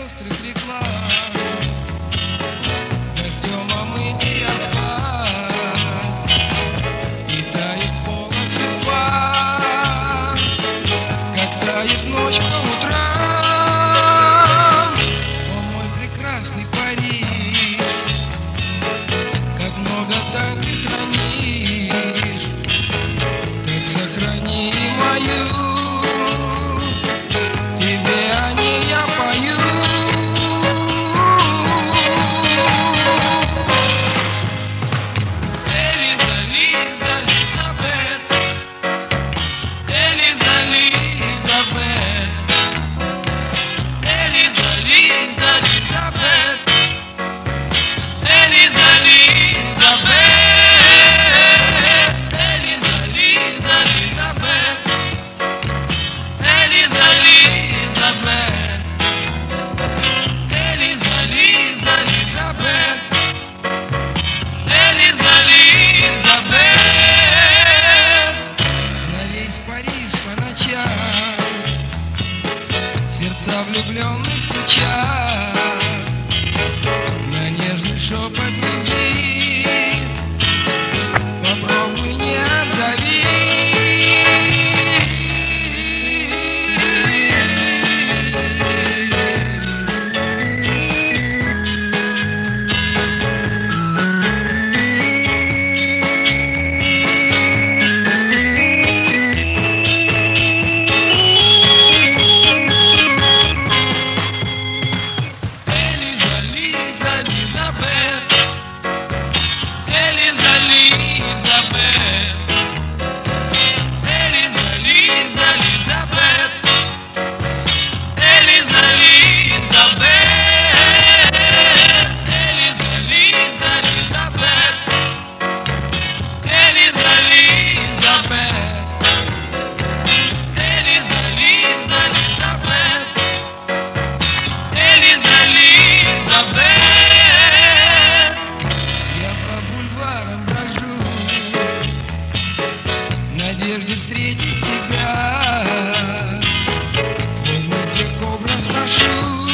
пестрых реклам, дождем омытый асфальт, и тает полосы спад, как тает ночь по утрам. О, мой прекрасный Париж, как много тайн ты хранишь, так сохрани и мою. Тебе о ней я пою. Элиза, Лиза, Лизабет, Элиза, Лизабет, Элиза, Лиза, Лизабет, Элиза, Лизабет, Элиза, Лиза, Лизабет, Элиза, Лизабет, Элиза, Лиза, Лизабет, Элиза, Лизабет. На весь Париж по ночам сердца влюбленных стучат, на нежный шепот любви попробуй не отзови. Я по бульварам брожу, в надежде встретить тебя, в мыслях образ ношу.